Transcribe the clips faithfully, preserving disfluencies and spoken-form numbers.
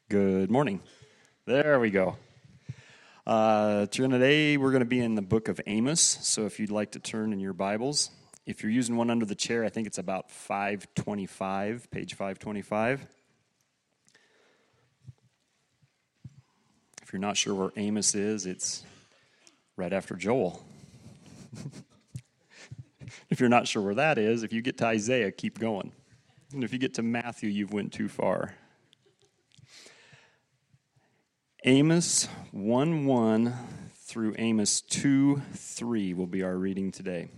Good morning. There we go. Uh, today we're going to be in the book of Amos, so if you'd like to turn in your Bibles. If you're using one under the chair, I think it's about five twenty-five, page five twenty-five. If you're not sure where Amos is, it's right after Joel. If you're not sure where that is, if you get to Isaiah, keep going. And if you get to Matthew, you've went too far. Amos one one through Amos two three will be our reading today.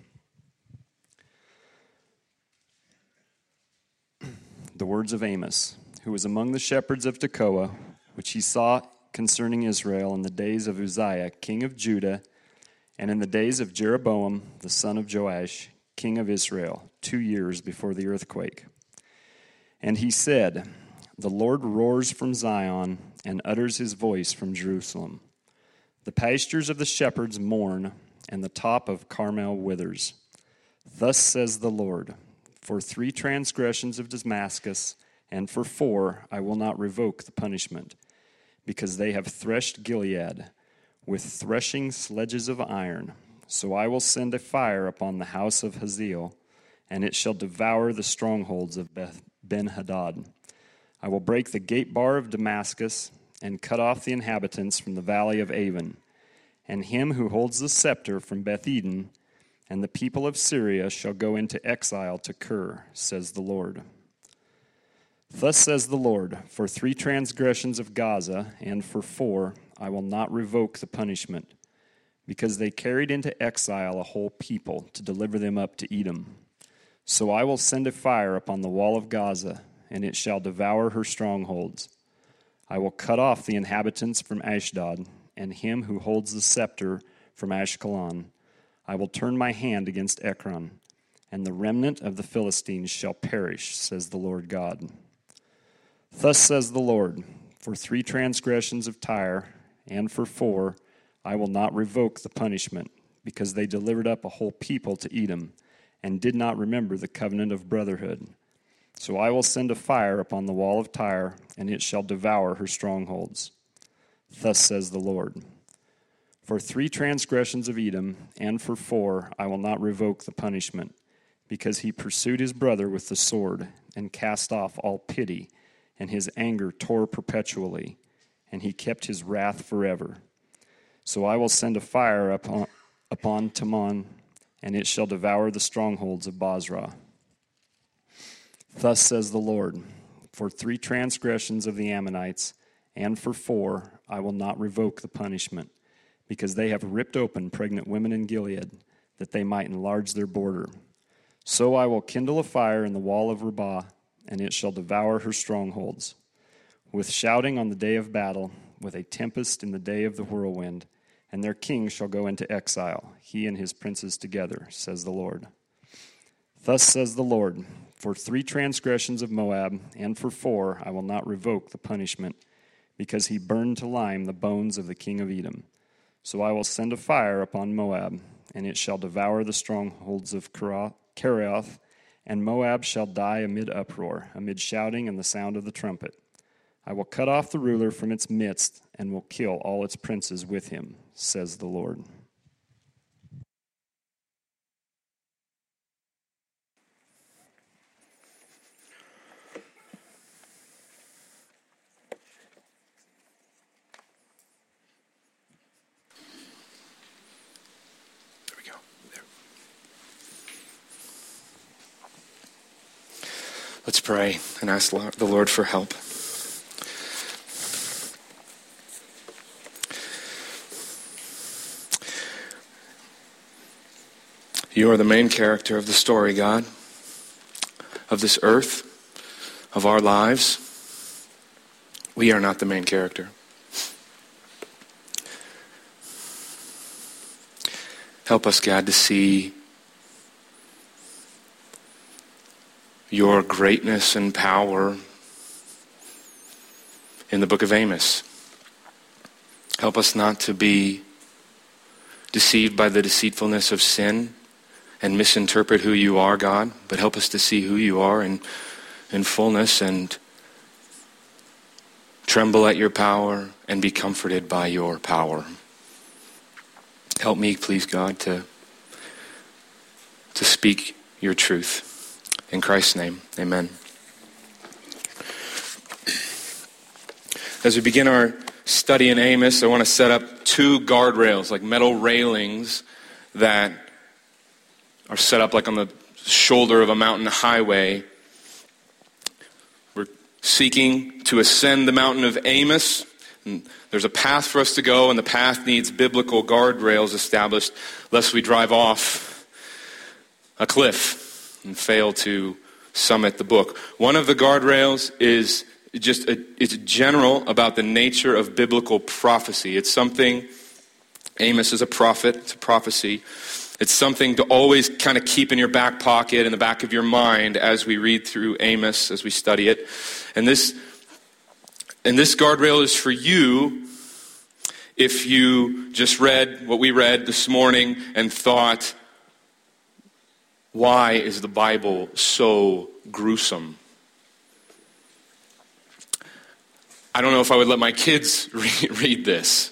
The words of Amos, who was among the shepherds of Tekoa, which he saw concerning Israel in the days of Uzziah, king of Judah, and in the days of Jeroboam, the son of Joash, king of Israel, two years before the earthquake. And he said, the Lord roars from Zion and utters his voice from Jerusalem. The pastures of the shepherds mourn, and the top of Carmel withers. Thus says the Lord, for three transgressions of Damascus, and for four I will not revoke the punishment, because they have threshed Gilead with threshing sledges of iron. So I will send a fire upon the house of Hazael, and it shall devour the strongholds of Ben-Hadad. I will break the gate bar of Damascus and cut off the inhabitants from the valley of Avon, and him who holds the scepter from Beth-Eden, and the people of Syria shall go into exile to Kir, says the Lord. Thus says the Lord, for three transgressions of Gaza, and for four, I will not revoke the punishment, because they carried into exile a whole people to deliver them up to Edom. So I will send a fire upon the wall of Gaza, and it shall devour her strongholds. I will cut off the inhabitants from Ashdod, and him who holds the scepter from Ashkelon. I will turn my hand against Ekron, and the remnant of the Philistines shall perish, says the Lord God. Thus says the Lord, for three transgressions of Tyre, and for four, I will not revoke the punishment, because they delivered up a whole people to Edom, and did not remember the covenant of brotherhood. So I will send a fire upon the wall of Tyre, and it shall devour her strongholds. Thus says the Lord. For three transgressions of Edom, and for four, I will not revoke the punishment, because he pursued his brother with the sword, and cast off all pity, and his anger tore perpetually, and he kept his wrath forever. So I will send a fire upon, upon Teman, and it shall devour the strongholds of Bozrah. Thus says the Lord, for three transgressions of the Ammonites, and for four, I will not revoke the punishment, because they have ripped open pregnant women in Gilead, that they might enlarge their border. So I will kindle a fire in the wall of Rabbah, and it shall devour her strongholds. With shouting on the day of battle, with a tempest in the day of the whirlwind, and their king shall go into exile, he and his princes together, says the Lord. Thus says the Lord, for three transgressions of Moab, and for four, I will not revoke the punishment, because he burned to lime the bones of the king of Edom. So I will send a fire upon Moab, and it shall devour the strongholds of Kerioth, and Moab shall die amid uproar, amid shouting and the sound of the trumpet. I will cut off the ruler from its midst, and will kill all its princes with him, says the Lord. Let's pray and ask the Lord for help. You are the main character of the story, God, of this earth, of our lives. We are not the main character. Help us, God, to see your greatness and power in the book of Amos. Help us not to be deceived by the deceitfulness of sin and misinterpret who you are, God, but help us to see who you are in, in fullness and tremble at your power, and be comforted by your power. Help me, please, God, to, to speak your truth. In Christ's name, amen. As we begin our study in Amos, I want to set up two guardrails, like metal railings that are set up like on the shoulder of a mountain highway. We're seeking to ascend the mountain of Amos. And there's a path for us to go, and the path needs biblical guardrails established, lest we drive off a cliff and fail to summit the book. One of the guardrails is just a, it's general about the nature of biblical prophecy. It's something, Amos is a prophet, it's a prophecy. It's something to always kind of keep in your back pocket, in the back of your mind as we read through Amos, as we study it. And this, and this guardrail is for you if you just read what we read this morning and thought, why is the Bible so gruesome? I don't know if I would let my kids re- read this.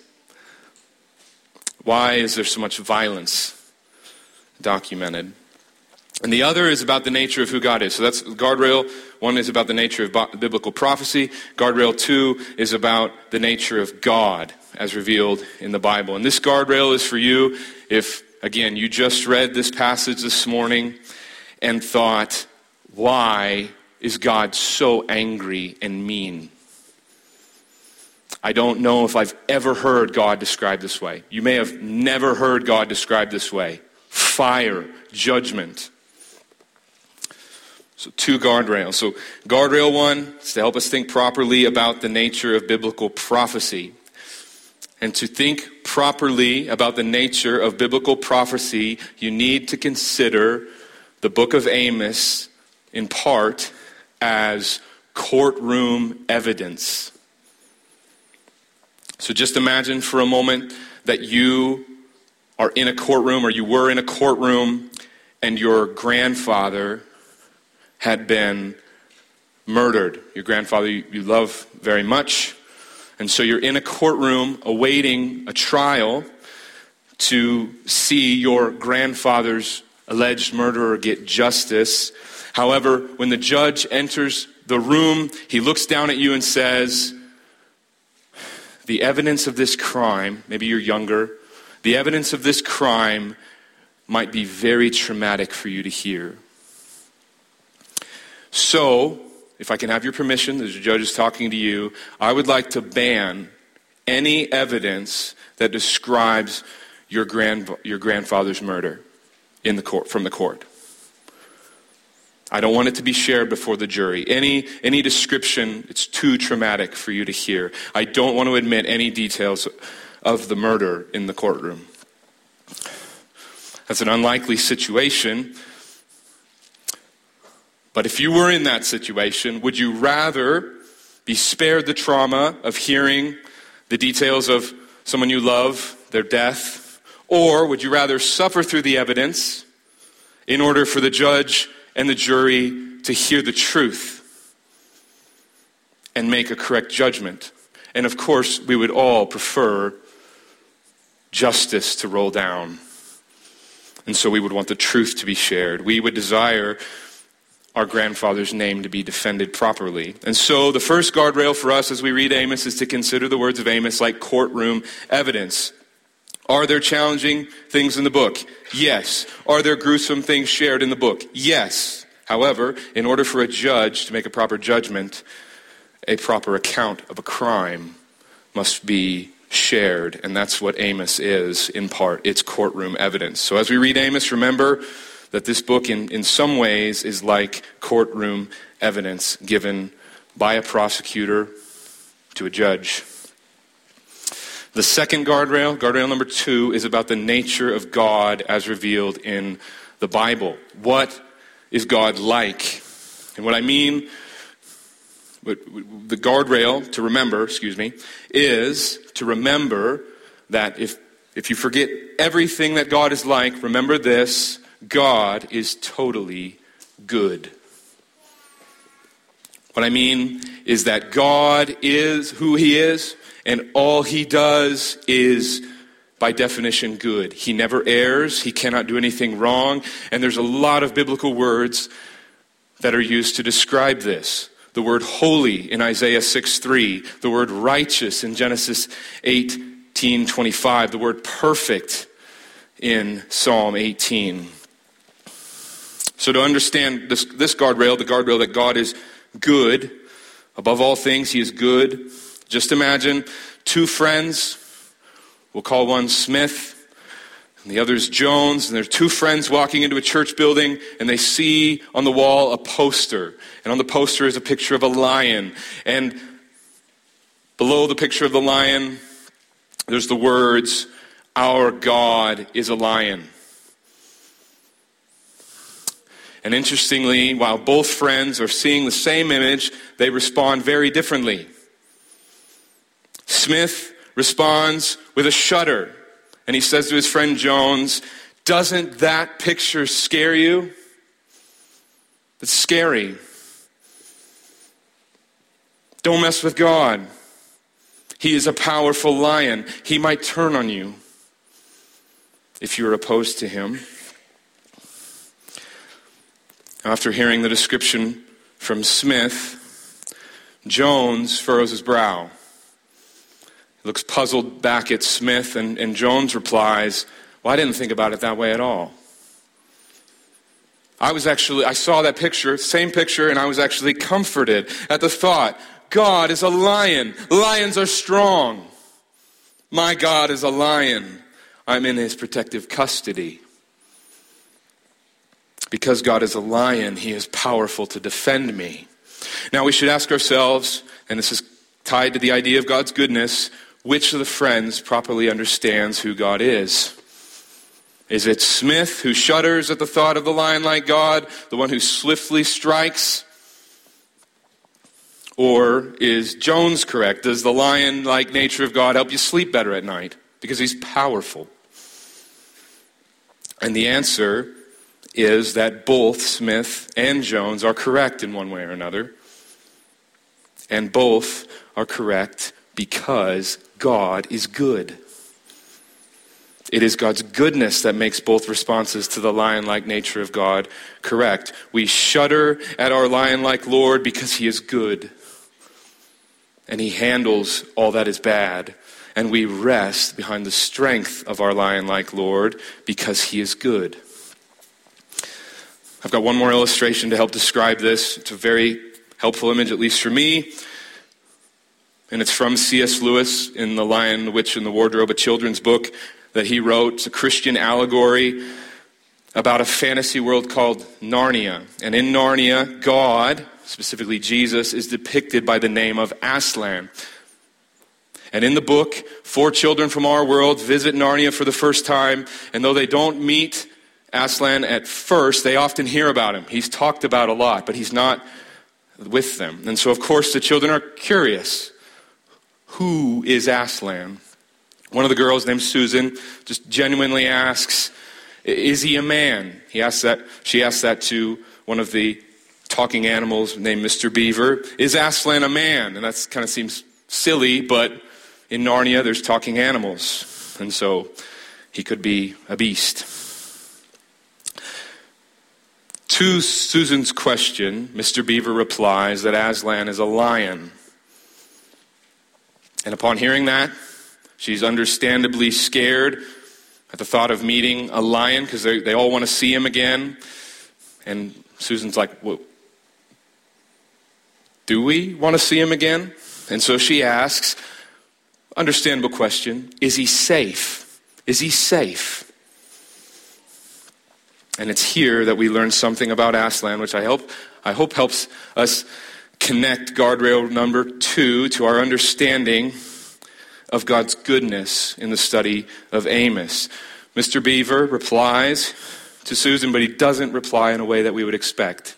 Why is there so much violence documented? And the other is about the nature of who God is. So that's guardrail. One is about the nature of biblical prophecy. Guardrail two is about the nature of God as revealed in the Bible. And this guardrail is for you if, again, you just read this passage this morning and thought, why is God so angry and mean? I don't know if I've ever heard God described this way. You may have never heard God described this way. Fire, judgment. So two guardrails. So guardrail one is to help us think properly about the nature of biblical prophecy. And to think properly about the nature of biblical prophecy, you need to consider the book of Amos in part as courtroom evidence. So just imagine for a moment that you are in a courtroom, or you were in a courtroom, and your grandfather had been murdered. Your grandfather you, you love very much. And so you're in a courtroom awaiting a trial to see your grandfather's alleged murderer get justice. However, when the judge enters the room, he looks down at you and says, the evidence of this crime, maybe you're younger, the evidence of this crime might be very traumatic for you to hear. So, if I can have your permission, as the judge is talking to you, I would like to ban any evidence that describes your grand your grandfather's murder in the court from the court. I don't want it to be shared before the jury. Any any description, it's too traumatic for you to hear. I don't want to admit any details of the murder in the courtroom. That's an unlikely situation. But if you were in that situation, would you rather be spared the trauma of hearing the details of someone you love, their death, or would you rather suffer through the evidence in order for the judge and the jury to hear the truth and make a correct judgment? And of course, we would all prefer justice to roll down. And so we would want the truth to be shared. We would desire our grandfather's name to be defended properly. And so the first guardrail for us as we read Amos is to consider the words of Amos like courtroom evidence. Are there challenging things in the book? Yes. Are there gruesome things shared in the book? Yes. However, in order for a judge to make a proper judgment, a proper account of a crime must be shared. And that's what Amos is, in part. It's courtroom evidence. So as we read Amos, remember that this book in, in some ways is like courtroom evidence given by a prosecutor to a judge. The second guardrail, guardrail number two, is about the nature of God as revealed in the Bible. What is God like? And what I mean, the guardrail to remember, excuse me, is to remember that if, if you forget everything that God is like, remember this: God is totally good. What I mean is that God is who he is, and all he does is, by definition, good. He never errs. He cannot do anything wrong. And there's a lot of biblical words that are used to describe this. The word holy in Isaiah six three. The word righteous in Genesis eighteen twenty-five. The word perfect in Psalm eighteen. So to understand this, this guardrail, the guardrail that God is good, above all things, he is good. Just imagine two friends. We'll call one Smith and the other's Jones. And there's two friends walking into a church building, and they see on the wall a poster. And on the poster is a picture of a lion. And below the picture of the lion, there's the words, "Our God is a lion." And interestingly, while both friends are seeing the same image, they respond very differently. Smith responds with a shudder, and he says to his friend Jones, "Doesn't that picture scare you? It's scary. Don't mess with God. He is a powerful lion. He might turn on you if you're opposed to him." After hearing the description from Smith, Jones furrows his brow. He looks puzzled back at Smith, and, and Jones replies, "Well, I didn't think about it that way at all. I was actually, I saw that picture, same picture, and I was actually comforted at the thought, God is a lion. Lions are strong. My God is a lion. I'm in his protective custody. Because God is a lion, he is powerful to defend me." Now we should ask ourselves, and this is tied to the idea of God's goodness, which of the friends properly understands who God is? Is it Smith, who shudders at the thought of the lion-like God, the one who swiftly strikes? Or is Jones correct? Does the lion-like nature of God help you sleep better at night? Because he's powerful. And the answer is that both Smith and Jones are correct in one way or another. And both are correct because God is good. It is God's goodness that makes both responses to the lion-like nature of God correct. We shudder at our lion-like Lord because he is good. And he handles all that is bad. And we rest behind the strength of our lion-like Lord because he is good. I've got one more illustration to help describe this. It's a very helpful image, at least for me. And it's from C S Lewis in The Lion, the Witch, and the Wardrobe, a children's book that he wrote. It's a Christian allegory about a fantasy world called Narnia. And in Narnia, God, specifically Jesus, is depicted by the name of Aslan. And in the book, four children from our world visit Narnia for the first time. And though they don't meet Aslan at first, they often hear about him. He's talked about a lot, but he's not with them. And so, of course, the children are curious. Who is Aslan? One of the girls, named Susan, just genuinely asks, "Is he a man?" He asks that. She asks that to one of the talking animals named Mister Beaver. "Is Aslan a man?" And that kind of seems silly, but in Narnia, there's talking animals, and so he could be a beast. To Susan's question, Mister Beaver replies that Aslan is a lion. And upon hearing that, she's understandably scared at the thought of meeting a lion because they, they all want to see him again. And Susan's like, well, do we want to see him again? And so she asks, understandable question, is he safe? Is he safe? And it's here that we learn something about Aslan, which I hope, I hope helps us connect guardrail number two to our understanding of God's goodness in the study of Amos. Mister Beaver replies to Susan, but he doesn't reply in a way that we would expect.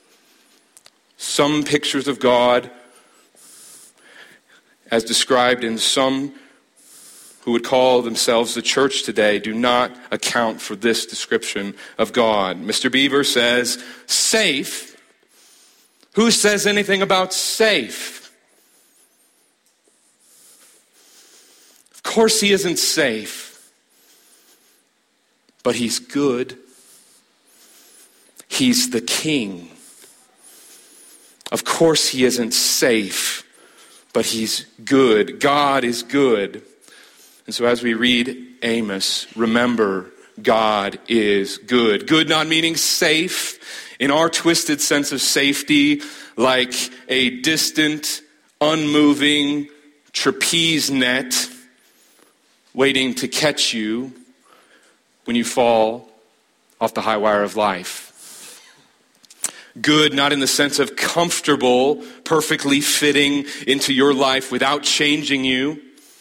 Some pictures of God, as described in some who would call themselves the church today, do not account for this description of God. Mister Beaver says, safe, Who says anything about safe? Of course he isn't safe. But he's good. He's the king. Of course he isn't safe, but he's good. God is good. And so as we read Amos, remember, God is good. Good not meaning safe in our twisted sense of safety, like a distant, unmoving trapeze net waiting to catch you when you fall off the high wire of life. Good not in the sense of comfortable, perfectly fitting into your life without changing you.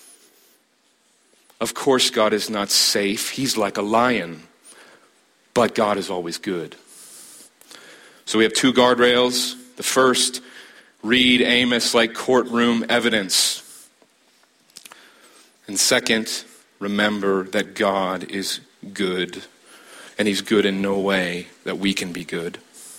Of course, God is not safe. He's like a lion. But God is always good. So we have two guardrails. The first, read Amos like courtroom evidence. And second, remember that God is good. And he's good in no way that we can be good.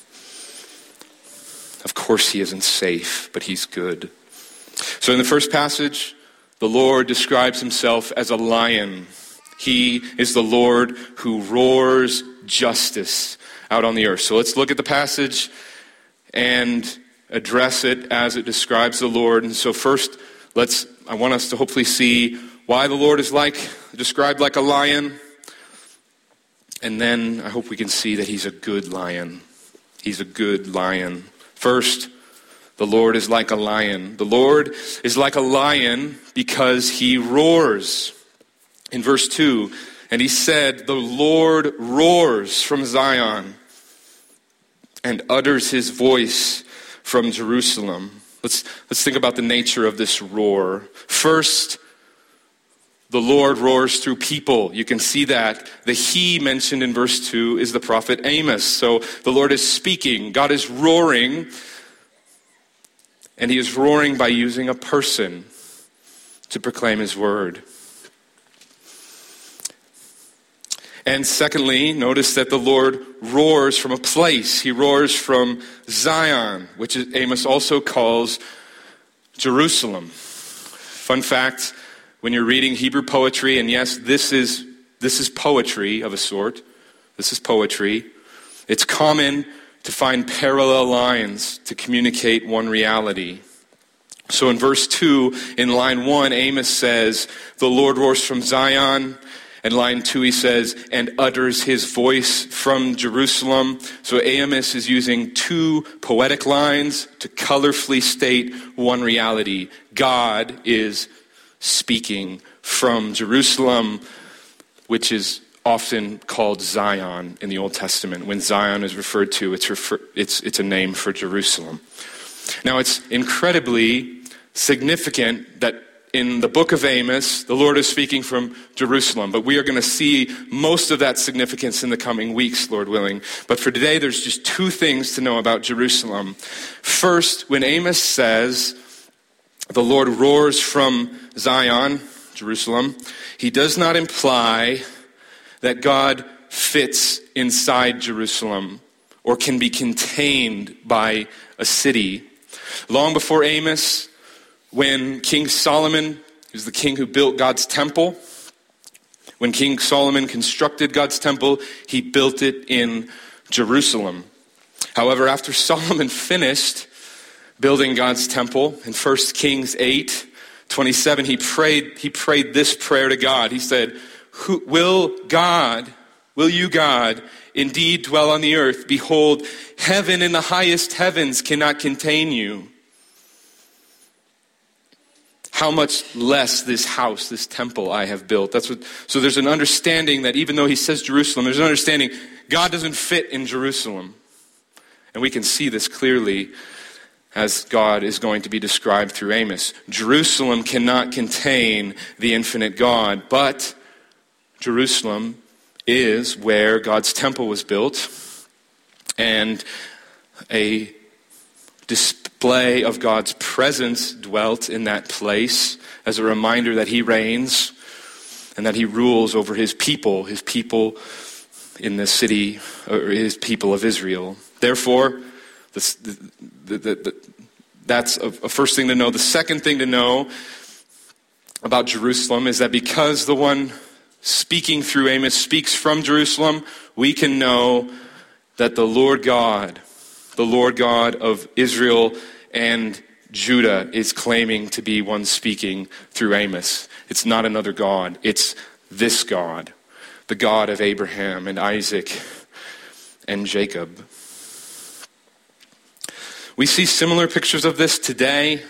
Of course he isn't safe, but he's good. So in the first passage, the Lord describes himself as a lion. He is the Lord who roars justice out on the earth. So let's look at the passage and address it as it describes the Lord. And so first, let's I want us to hopefully see why the Lord is like described like a lion. And then I hope we can see that he's a good lion. He's a good lion. First, the Lord is like a lion. The Lord is like a lion because he roars. In verse two, and he said, the Lord roars from Zion and utters his voice from Jerusalem. Let's, let's think about the nature of this roar. First, the Lord roars through people. You can see that. The he mentioned in verse two is the prophet Amos. So the Lord is speaking. God is roaring. And he is roaring by using a person to proclaim his word. And secondly, notice that the Lord roars from a place. He roars from Zion, which Amos also calls Jerusalem. Fun fact, when you're reading Hebrew poetry, and yes, this is this is poetry of a sort. This is poetry. It's common to find parallel lines to communicate one reality. So in verse two, in line one, Amos says, the Lord roars from Zion. And line two, he says, and utters his voice from Jerusalem. So Amos is using two poetic lines to colorfully state one reality. God is speaking from Jerusalem, which is often called Zion in the Old Testament. When Zion is referred to, it's refer- it's it's a name for Jerusalem. Now, it's incredibly significant that in the book of Amos, the Lord is speaking from Jerusalem, but we are going to see most of that significance in the coming weeks, Lord willing. But for today, there's just two things to know about Jerusalem. First, when Amos says, the Lord roars from Zion, Jerusalem, he does not imply that God fits inside Jerusalem or can be contained by a city. Long before Amos, when King Solomon, who's the king who built God's temple, when King Solomon constructed God's temple, he built it in Jerusalem. However, after Solomon finished building God's temple in First Kings eight twenty-seven, he prayed, he prayed this prayer to God. He said, Who, will God, will you, God, indeed dwell on the earth? Behold, heaven and the highest heavens cannot contain you. How much less this house, this temple I have built. That's what. So there's an understanding that even though he says Jerusalem, there's an understanding God doesn't fit in Jerusalem. And we can see this clearly as God is going to be described through Amos. Jerusalem cannot contain the infinite God, but Jerusalem is where God's temple was built, and a display of God's presence dwelt in that place as a reminder that he reigns and that he rules over his people, his people in the city, or his people of Israel. Therefore, This, the, the, the, the, that's a, a first thing to know. The second thing to know about Jerusalem is that because the one speaking through Amos speaks from Jerusalem, we can know that the Lord God, the Lord God of Israel and Judah is claiming to be one speaking through Amos. It's not another God. It's this God, the God of Abraham and Isaac and Jacob. We see similar pictures of this today.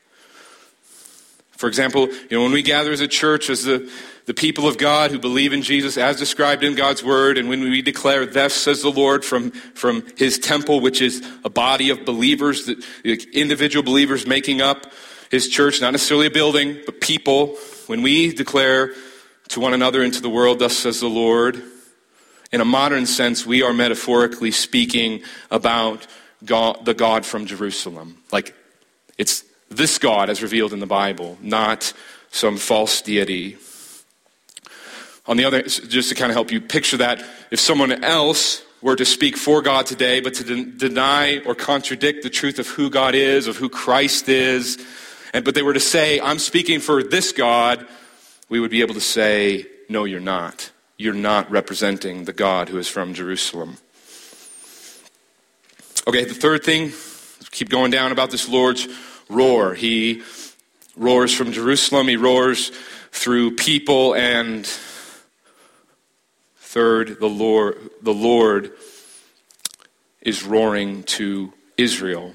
For example, you know, when we gather as a church, as the, the people of God who believe in Jesus as described in God's word, and when we declare, thus says the Lord, from, from his temple, which is a body of believers, that, individual believers making up his church, not necessarily a building, but people. When we declare to one another and to the world, thus says the Lord, in a modern sense, we are metaphorically speaking about God, the God from Jerusalem. Like, it's this God as revealed in the Bible, not some false deity. On the other, just to kind of help you picture that, if someone else were to speak for God today, but to de- deny or contradict the truth of who God is, of who Christ is, and but they were to say, I'm speaking for this God, we would be able to say, no, you're not. You're not representing the God who is from Jerusalem. Okay, the third thing, keep going down about this Lord's roar. He roars from Jerusalem. He roars through people. And third, the Lord, the Lord is roaring to Israel.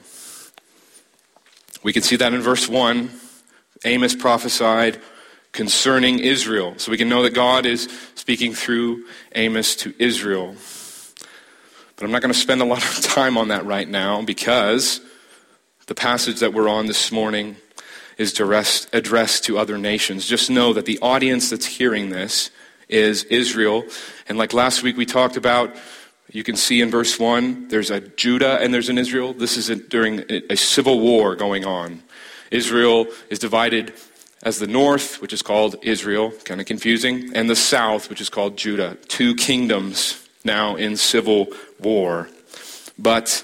We can see that in verse one. Amos prophesied concerning Israel. So we can know that God is speaking through Amos to Israel. But I'm not going to spend a lot of time on that right now because the passage that we're on this morning is addressed to other nations. Just know that the audience that's hearing this is Israel. And like last week we talked about, you can see in verse one, there's a Judah and there's an Israel. This is a, during a, a civil war going on. Israel is divided as the north, which is called Israel, kind of confusing, and the south, which is called Judah. Two kingdoms now in civil war. But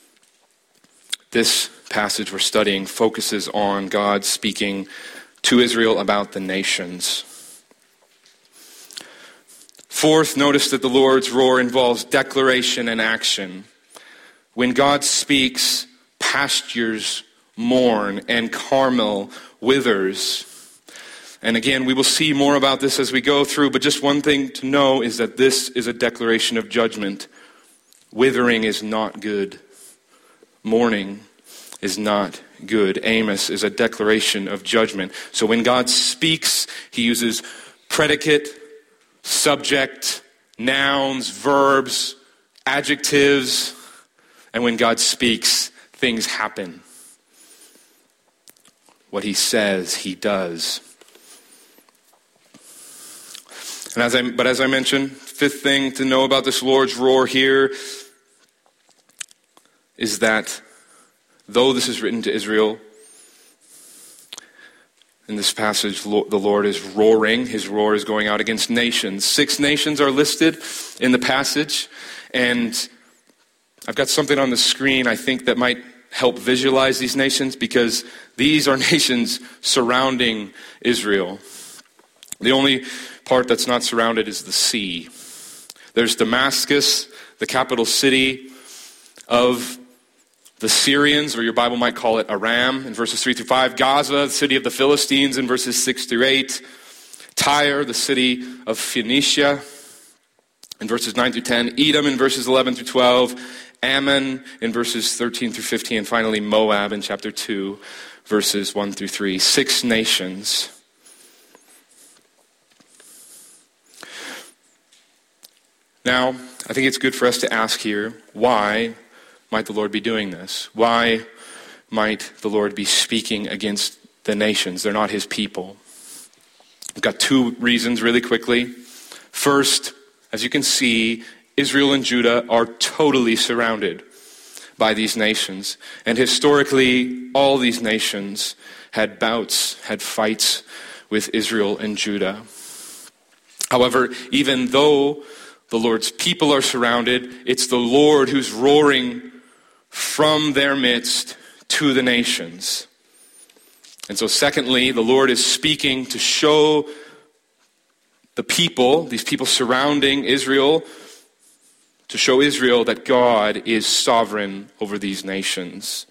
this passage we're studying focuses on God speaking to Israel about the nations. Fourth, notice that the Lord's roar involves declaration and action. When God speaks, pastures mourn and Carmel withers. And again, we will see more about this as we go through, but just one thing to know is that this is a declaration of judgment. Withering is not good. Mourning is not good. Amos is a declaration of judgment. So when God speaks, he uses predicate, subject, nouns, verbs, adjectives, and when God speaks, things happen. What he says, he does. And as I, but as I mentioned, fifth thing to know about this Lord's roar here is that though this is written to Israel, in this passage, the Lord is roaring. His roar is going out against nations. Six nations are listed in the passage, and I've got something on the screen I think that might help visualize these nations, because these are nations surrounding Israel. The only part that's not surrounded is the sea. There's Damascus, the capital city of the Syrians, or your Bible might call it Aram, in verses three through five. Gaza, the city of the Philistines, in verses six through eight. Tyre, the city of Phoenicia, in verses nine through ten. Edom, in verses eleven through twelve. Ammon, in verses thirteen through fifteen. And finally, Moab, in chapter two, verses one through three. Six nations. Now, I think it's good for us to ask here, why might the Lord be doing this? Why might the Lord be speaking against the nations? They're not his people. I've got two reasons really quickly. First, as you can see, Israel and Judah are totally surrounded by these nations. And historically, all these nations had bouts, had fights with Israel and Judah. However, even though the Lord's people are surrounded, it's the Lord who's roaring from their midst to the nations. And so secondly, the Lord is speaking to show the people, these people surrounding Israel, to show Israel that God is sovereign over these nations,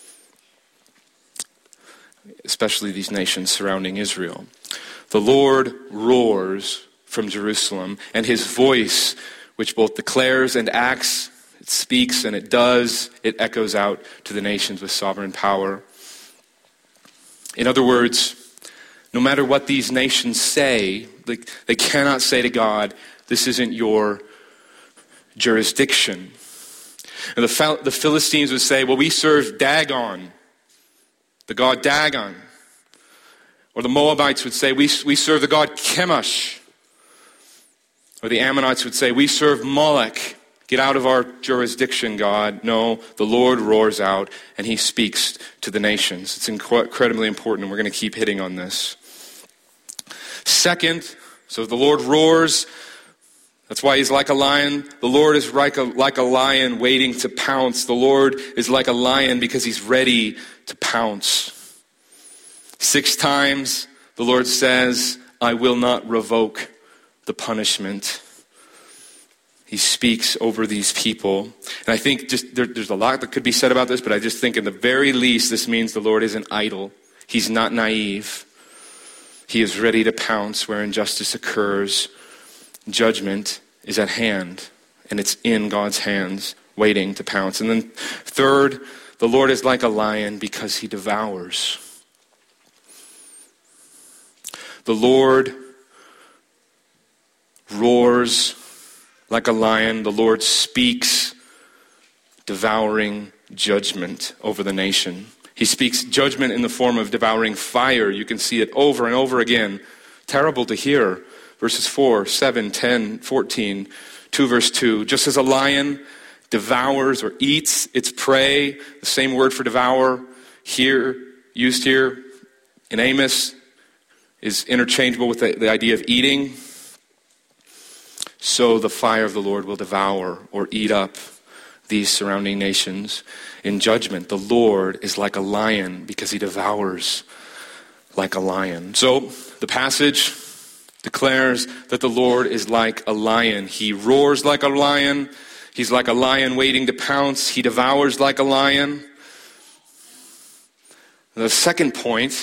especially these nations surrounding Israel. The Lord roars from Jerusalem, and his voice, which both declares and acts, it speaks and it does, it echoes out to the nations with sovereign power. In other words, no matter what these nations say, they, they cannot say to God, this isn't your jurisdiction. And the, the Philistines would say, well, we serve Dagon, the god Dagon. Or the Moabites would say, we, we serve the god Chemosh. Or the Ammonites would say, we serve Molech. Get out of our jurisdiction, God. No, the Lord roars out and he speaks to the nations. It's incredibly important, and we're going to keep hitting on this. Second, so the Lord roars. That's why he's like a lion. The Lord is like a, like a lion waiting to pounce. The Lord is like a lion because he's ready to pounce. Six times the Lord says, I will not revoke the punishment. He speaks over these people. And I think just there, there's a lot that could be said about this, but I just think in the very least this means the Lord isn't idle. He's not naive. He is ready to pounce where injustice occurs. Judgment is at hand, and it's in God's hands, waiting to pounce. And then third, the Lord is like a lion because he devours. The Lord roars like a lion. The Lord speaks devouring judgment over the nation. He speaks judgment in the form of devouring fire. You can see it over and over again. Terrible to hear. Verses four, seven, ten, fourteen, two verse two. Just as a lion devours or eats its prey, the same word for devour here, used here in Amos, is interchangeable with the, the idea of eating. So the fire of the Lord will devour or eat up these surrounding nations in judgment. The Lord is like a lion because he devours like a lion. So the passage declares that the Lord is like a lion. He roars like a lion. He's like a lion waiting to pounce. He devours like a lion. The second point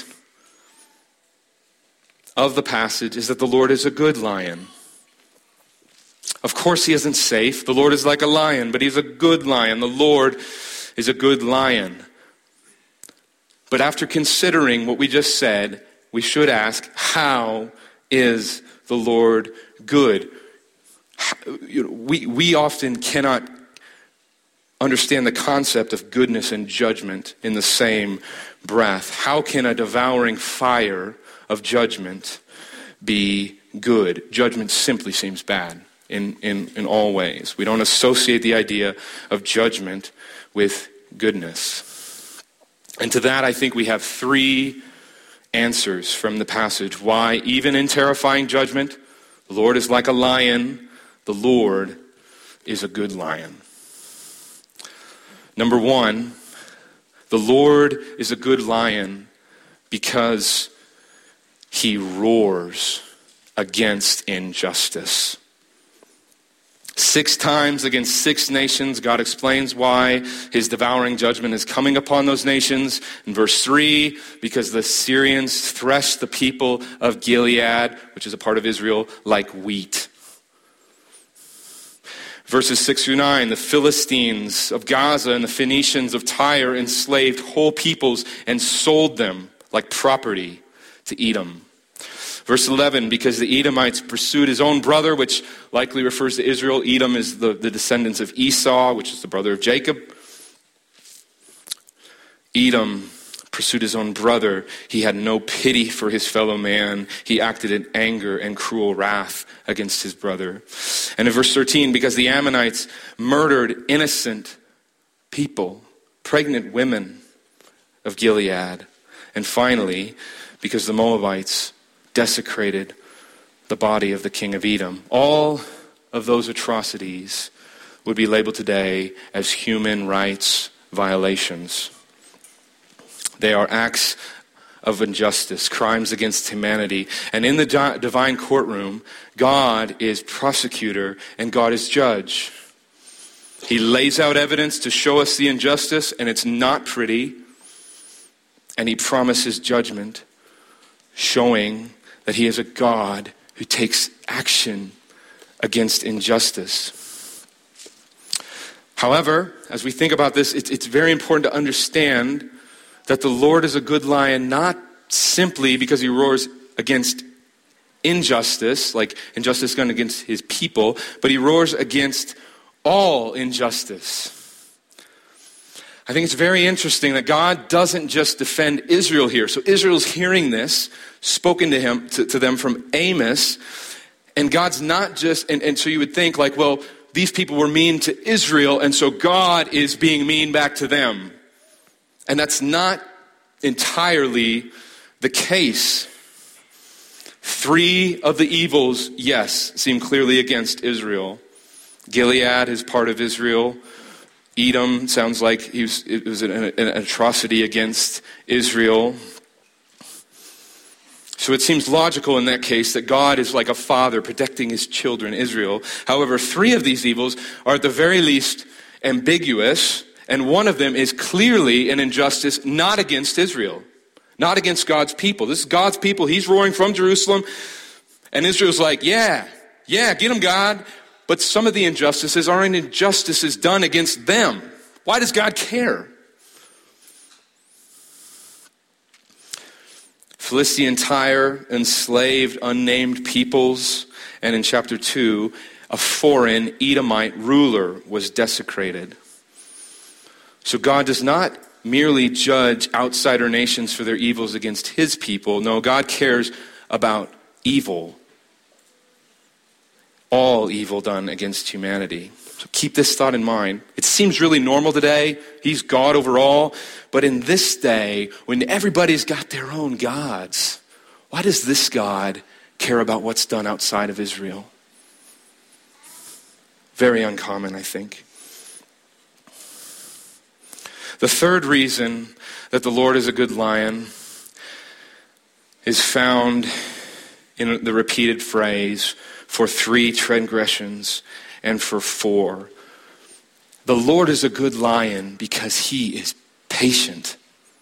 of the passage is that the Lord is a good lion. Of course he isn't safe. The Lord is like a lion, but he's a good lion. The Lord is a good lion. But after considering what we just said, we should ask, how is the Lord good? We, we often cannot understand the concept of goodness and judgment in the same breath. How can a devouring fire of judgment be good? Judgment simply seems bad. In, in, in all ways. We don't associate the idea of judgment with goodness. And to that, I think we have three answers from the passage. Why, even in terrifying judgment, the Lord is like a lion. The Lord is a good lion. Number one, the Lord is a good lion because he roars against injustice. Six times against six nations, God explains why his devouring judgment is coming upon those nations. In verse three, because the Syrians threshed the people of Gilead, which is a part of Israel, like wheat. Verses six through nine, the Philistines of Gaza and the Phoenicians of Tyre enslaved whole peoples and sold them like property to Edom. Verse eleven, because the Edomites pursued his own brother, which likely refers to Israel. Edom is the, the descendants of Esau, which is the brother of Jacob. Edom pursued his own brother. He had no pity for his fellow man. He acted in anger and cruel wrath against his brother. And in verse thirteen, because the Ammonites murdered innocent people, pregnant women of Gilead. And finally, because the Moabites desecrated the body of the king of Edom. All of those atrocities would be labeled today as human rights violations. They are acts of injustice, crimes against humanity. And in the di- divine courtroom, God is prosecutor and God is judge. He lays out evidence to show us the injustice, and it's not pretty. And he promises judgment, showing that he is a God who takes action against injustice. However, as we think about this, it's, it's very important to understand that the Lord is a good lion, not simply because he roars against injustice, like injustice done against his people, but he roars against all injustice. I think it's very interesting that God doesn't just defend Israel here. So Israel's hearing this, spoken to him, to, to them from Amos, and God's not just, and, and so you would think like, well, these people were mean to Israel, and so God is being mean back to them. And that's not entirely the case. Three of the evils, yes, seem clearly against Israel. Gilead is part of Israel. Edom sounds like he was, it was an, an atrocity against Israel. So it seems logical in that case that God is like a father protecting his children, Israel. However, three of these evils are at the very least ambiguous, and one of them is clearly an injustice not against Israel, not against God's people. This is God's people. He's roaring from Jerusalem, and Israel's like, yeah, yeah, get him, God. But some of the injustices are injustices done against them. Why does God care? Philistine Tyre enslaved unnamed peoples, and in chapter two, a foreign Edomite ruler was desecrated. So God does not merely judge outsider nations for their evils against his people. No, God cares about evil. All evil done against humanity. So keep this thought in mind. It seems really normal today. He's God over all. But in this day, when everybody's got their own gods, why does this God care about what's done outside of Israel? Very uncommon, I think. The third reason that the Lord is a good lion is found in the repeated phrase, for three transgressions and for four. The Lord is a good lion because he is patient.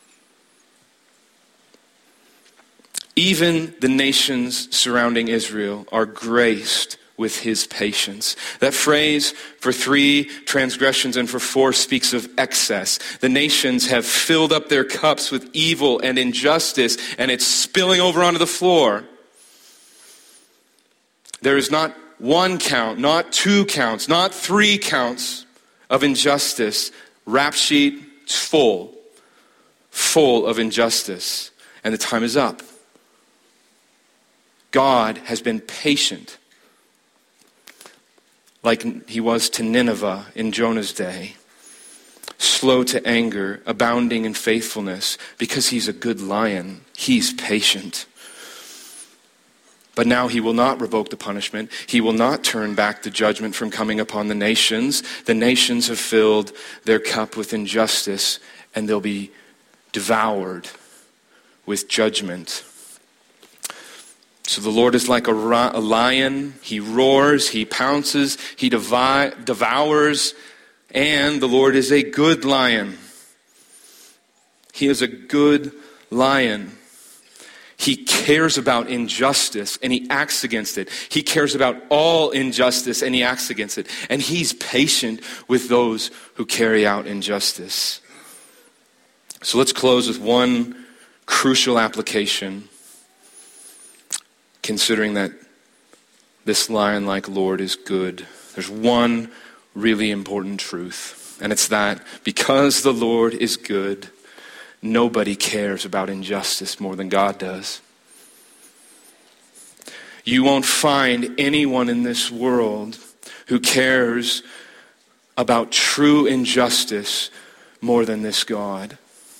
Even the nations surrounding Israel are graced with his patience. That phrase, for three transgressions and for four, speaks of excess. The nations have filled up their cups with evil and injustice, and it's spilling over onto the floor. There is not one count, not two counts, not three counts of injustice. Rap sheet is full, full of injustice. And the time is up. God has been patient, like he was to Nineveh in Jonah's day. Slow to anger, abounding in faithfulness, because he's a good lion. He's patient. But now he will not revoke the punishment. He will not turn back the judgment from coming upon the nations. The nations have filled their cup with injustice, and they'll be devoured with judgment. So the Lord is like a, ro- a lion. He roars, he pounces, he devi- devours, and the Lord is a good lion. He is a good lion. He cares about injustice and he acts against it. He cares about all injustice and he acts against it. And he's patient with those who carry out injustice. So let's close with one crucial application, considering that this lion-like Lord is good. There's one really important truth, and it's that because the Lord is good, nobody cares about injustice more than God does. You won't find anyone in this world who cares about true injustice more than this God.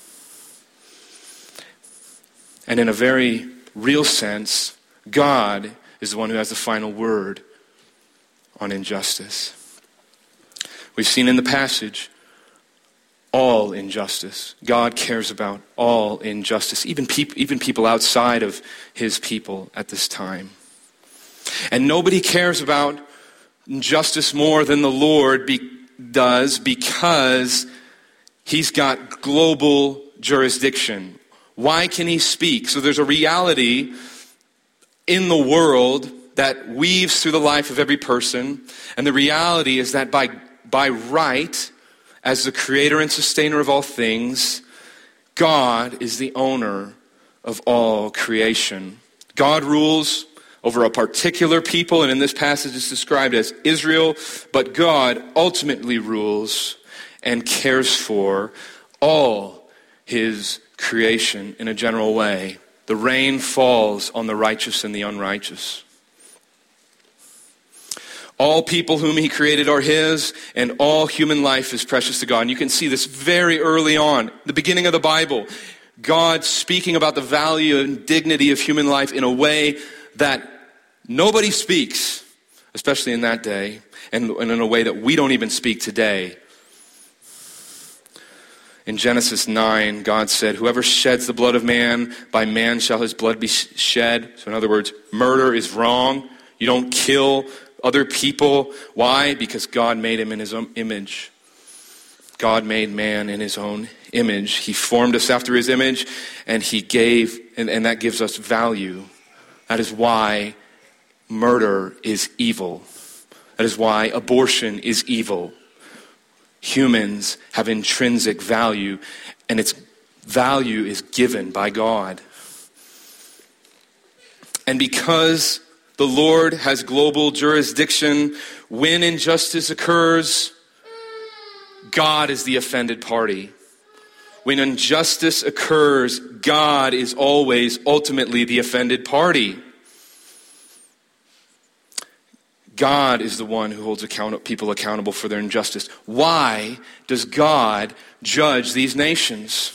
And in a very real sense, God is the one who has the final word on injustice. We've seen in the passage, all injustice. God cares about all injustice, even, peop- even people outside of his people at this time. And nobody cares about injustice more than the Lord be- does because he's got global jurisdiction. Why can he speak? So there's a reality in the world that weaves through the life of every person. And the reality is that by, by right, as the creator and sustainer of all things, God is the owner of all creation. God rules over a particular people, and in this passage it's described as Israel, but God ultimately rules and cares for all his creation in a general way. The rain falls on the righteous and the unrighteous. All people whom he created are his, and all human life is precious to God. And you can see this very early on, the beginning of the Bible. God speaking about the value and dignity of human life in a way that nobody speaks, especially in that day, and in a way that we don't even speak today. In Genesis nine, God said, whoever sheds the blood of man, by man shall his blood be shed. So in other words, murder is wrong. You don't kill other people. Why? Because God made him in his own image. God made man in his own image. He formed us after his image, and he gave, and, and that gives us value. That is why murder is evil. That is why abortion is evil. Humans have intrinsic value, and its value is given by God. And because the Lord has global jurisdiction, when injustice occurs, God is the offended party. When injustice occurs, God is always ultimately the offended party. God is the one who holds account- people accountable for their injustice. Why does God judge these nations?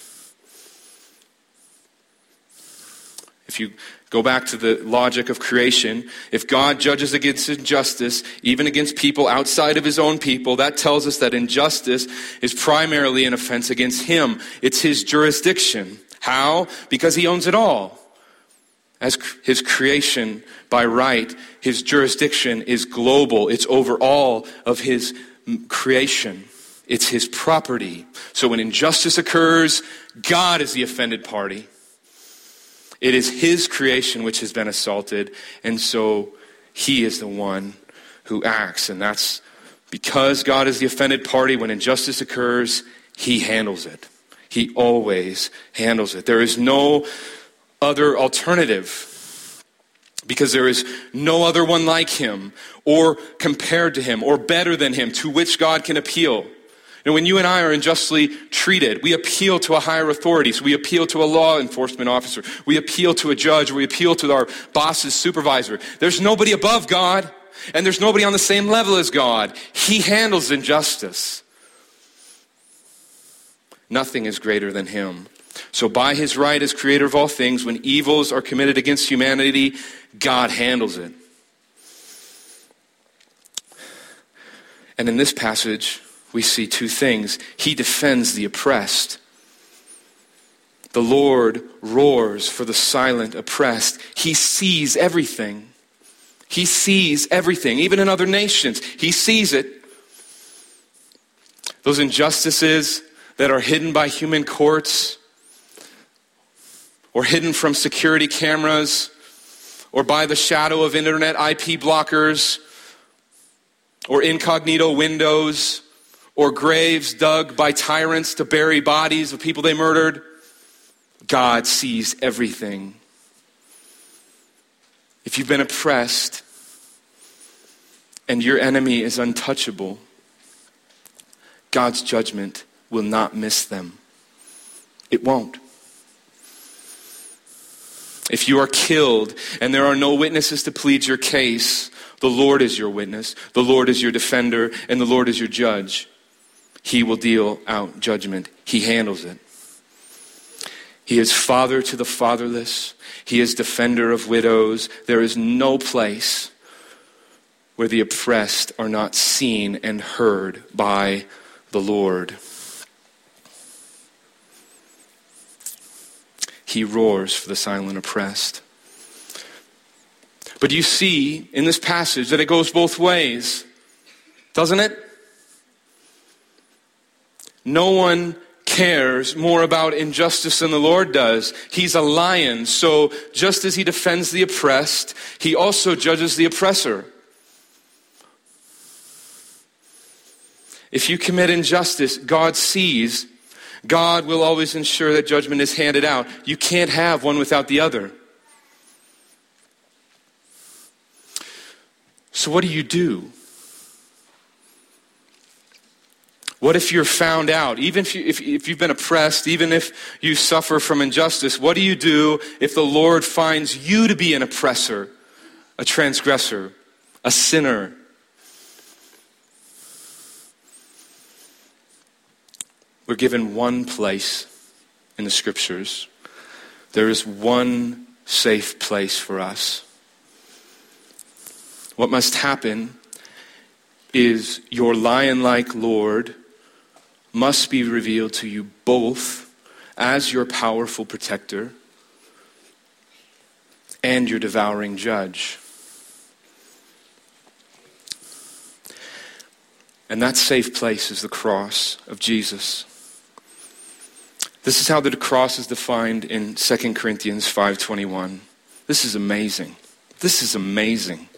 If you go back to the logic of creation, if God judges against injustice, even against people outside of his own people, that tells us that injustice is primarily an offense against him. It's his jurisdiction. How? Because he owns it all. As his creation by right, his jurisdiction is global. It's over all of his creation. It's his property. So when injustice occurs, God is the offended party. It is his creation which has been assaulted, and so he is the one who acts. And that's because God is the offended party. When injustice occurs, he handles it. He always handles it. There is no other alternative, because there is no other one like him or compared to him or better than him to which God can appeal. And when you and I are unjustly treated, we appeal to a higher authority. So we appeal to a law enforcement officer. We appeal to a judge. We appeal to our boss's supervisor. There's nobody above God, and there's nobody on the same level as God. He handles injustice. Nothing is greater than him. So by his right as creator of all things, when evils are committed against humanity, God handles it. And in this passage, we see two things. He defends the oppressed. The Lord roars for the silent oppressed. He sees everything. He sees everything, even in other nations. He sees it. Those injustices that are hidden by human courts, or hidden from security cameras, or by the shadow of internet I P blockers, or incognito windows, or graves dug by tyrants to bury bodies of people they murdered. God sees everything. If you've been oppressed and your enemy is untouchable, God's judgment will not miss them. It won't. If you are killed and there are no witnesses to plead your case, the Lord is your witness, the Lord is your defender, and the Lord is your judge. He will deal out judgment. He handles it. He is father to the fatherless. He is defender of widows. There is no place where the oppressed are not seen and heard by the Lord. He roars for the silent oppressed. But you see in this passage that it goes both ways, doesn't it? No one cares more about injustice than the Lord does. He's a lion, so just as he defends the oppressed, he also judges the oppressor. If you commit injustice, God sees. God will always ensure that judgment is handed out. You can't have one without the other. So what do you do? What if you're found out? Even if, you, if, if you've been oppressed, even if you suffer from injustice, what do you do if the Lord finds you to be an oppressor, a transgressor, a sinner? We're given one place in the scriptures. There is one safe place for us. What must happen is your lion-like Lord must be revealed to you both as your powerful protector and your devouring judge. And that safe place is the cross of Jesus. This is how the cross is defined in Second Corinthians five twenty-one. This is amazing. This is amazing.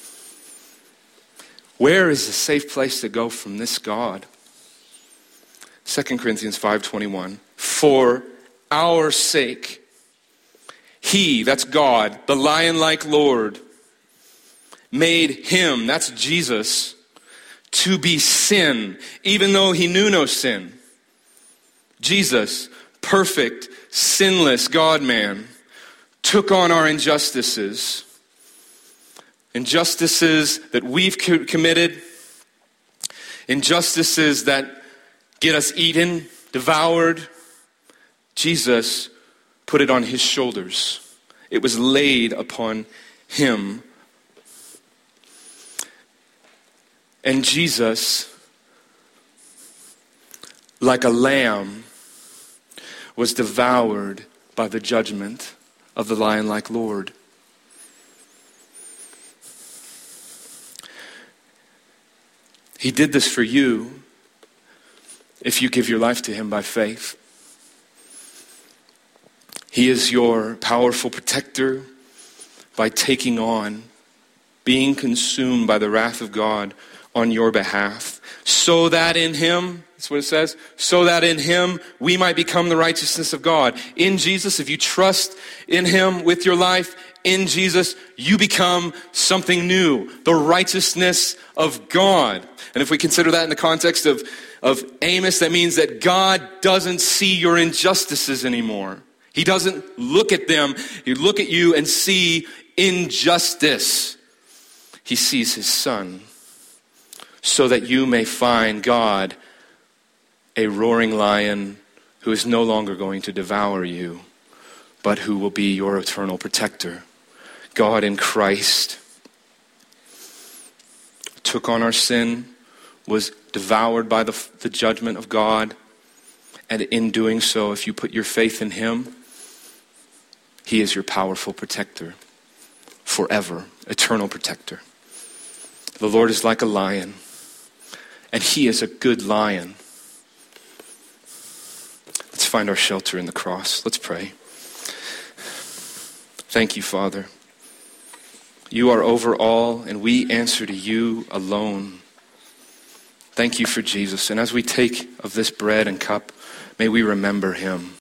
Where is the safe place to go from this God? Second Corinthians five twenty-one. For our sake, he, that's God, the lion-like Lord, made him, that's Jesus, to be sin, even though he knew no sin. Jesus, perfect, sinless God-man, took on our injustices. Injustices that we've co- committed. Injustices that get us eaten, devoured. Jesus put it on his shoulders. It was laid upon him. And Jesus, like a lamb, was devoured by the judgment of the lion-like Lord. He did this for you if you give your life to him by faith. He is your powerful protector by taking on, being consumed by the wrath of God on your behalf, so that in him, that's what it says, so that in him we might become the righteousness of God. In Jesus, if you trust in him with your life, in Jesus, you become something new, the righteousness of God. And if we consider that in the context of, of Amos, that means that God doesn't see your injustices anymore. He doesn't look at them. He look at you and see injustice. He sees his son, so that you may find God a roaring lion who is no longer going to devour you, but who will be your eternal protector. God in Christ took on our sin, was devoured by the, the judgment of God, and in doing so, if you put your faith in him, he is your powerful protector forever, eternal protector. The Lord is like a lion, and he is a good lion. Let's find our shelter in the cross. Let's pray. Thank you, Father. You are over all, and we answer to you alone. Thank you for Jesus. And as we take of this bread and cup, may we remember him.